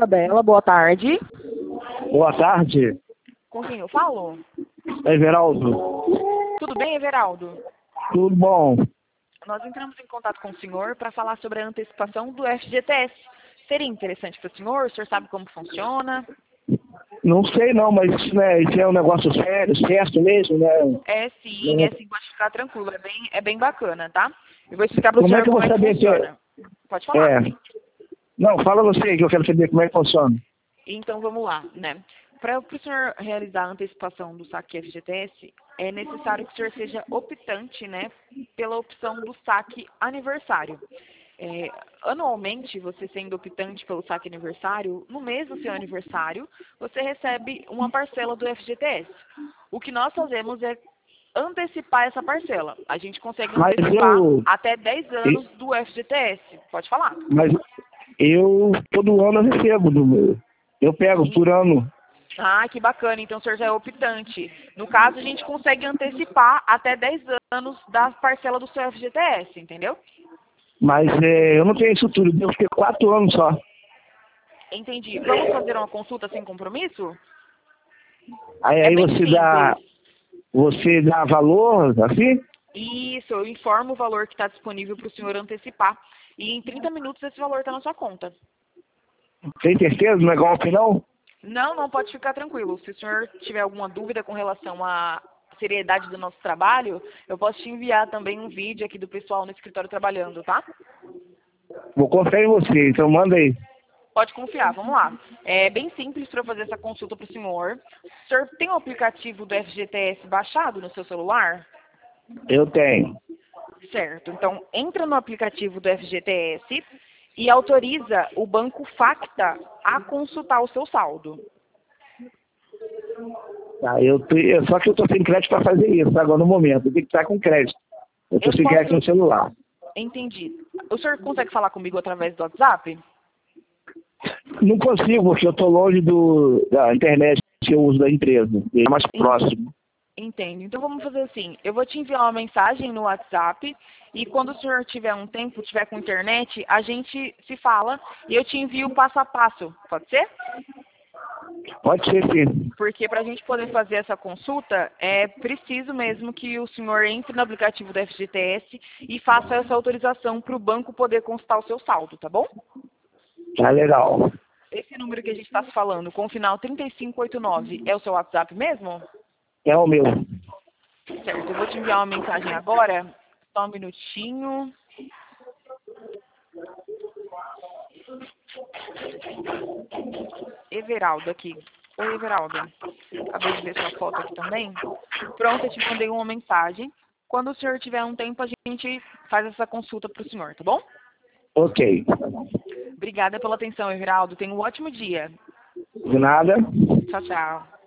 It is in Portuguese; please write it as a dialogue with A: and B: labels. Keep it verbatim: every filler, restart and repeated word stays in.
A: Isabela, boa tarde.
B: Boa tarde.
A: Com quem eu falo?
B: Everaldo.
A: Tudo bem, Everaldo?
B: Tudo bom?
A: Nós entramos em contato com o senhor para falar sobre a antecipação do F G T S. Seria interessante para o senhor? O senhor sabe como funciona?
B: Não sei não, mas né, isso é um negócio sério, certo mesmo, né?
A: É sim, é sim, pode ficar tranquilo. É bem, é bem bacana, tá? Eu vou explicar para o
B: Como é
A: senhor
B: que eu vou
A: como é que
B: saber que é?
A: funciona. Pode falar.
B: É. Não, fala você que eu quero saber como é que funciona.
A: Então vamos lá, né? Para o senhor realizar a antecipação do saque F G T S, é necessário que o senhor seja optante, né, pela opção do saque aniversário. É, anualmente, você sendo optante pelo saque aniversário, no mês do seu aniversário, você recebe uma parcela do F G T S. O que nós fazemos é antecipar essa parcela. A gente consegue
B: Mas
A: antecipar
B: eu,
A: até dez anos do F G T S. Pode falar.
B: mas eu todo ano eu recebo do meu. Eu pego por ano.
A: Ah, que bacana. Então o senhor já é optante. No caso, a gente consegue antecipar até dez anos da parcela do seu F G T S, entendeu?
B: Mas é, eu não tenho isso tudo, devo ter quatro anos só.
A: Entendi. Vamos fazer uma consulta sem compromisso?
B: Aí,
A: É
B: aí
A: bem
B: você dá,
A: simples.
B: você dá valor, assim?
A: Isso, eu informo o valor que está disponível para o senhor antecipar. E em trinta minutos esse valor está na sua conta.
B: Tem certeza? Não é golpe não?
A: Não, não pode ficar tranquilo. Se o senhor tiver alguma dúvida com relação à seriedade do nosso trabalho, eu posso te enviar também um vídeo aqui do pessoal no escritório trabalhando, tá?
B: Vou confiar em você, então manda aí.
A: Pode confiar, vamos lá. É bem simples para eu fazer essa consulta para o senhor. O senhor tem o aplicativo do F G T S baixado no seu celular?
B: Eu tenho.
A: Certo. Então, entra no aplicativo do F G T S e autoriza o Banco Facta a consultar o seu saldo.
B: Tá, eu te, só que eu tô sem crédito para fazer isso agora no momento. Eu tenho que estar com crédito. Eu tô
A: Eu
B: sem crédito
A: posso...
B: no celular.
A: Entendi. O senhor consegue falar comigo através do WhatsApp?
B: Não consigo, porque eu tô longe do, da internet que eu uso da empresa. É mais próximo.
A: Entendo. Então vamos fazer assim. Eu vou te enviar uma mensagem no WhatsApp e quando o senhor tiver um tempo, tiver com internet, a gente se fala e eu te envio o passo a passo. Pode ser?
B: Pode ser sim.
A: Porque para a gente poder fazer essa consulta, é preciso mesmo que o senhor entre no aplicativo do F G T S e faça essa autorização para o banco poder consultar o seu saldo, tá bom?
B: Tá legal.
A: Esse número que a gente está se falando, com o final trinta e cinco oitenta e nove, é o seu WhatsApp mesmo?
B: É o meu.
A: Certo, eu vou te enviar uma mensagem agora. Só um minutinho. Everaldo aqui. Oi, Everaldo. Acabei de ver sua foto aqui também. Pronto, eu te mandei uma mensagem. Quando o senhor tiver um tempo, a gente faz essa consulta para o senhor, tá bom?
B: Ok.
A: Obrigada pela atenção, Everaldo. Tenha um ótimo dia.
B: De nada.
A: Tchau, tchau.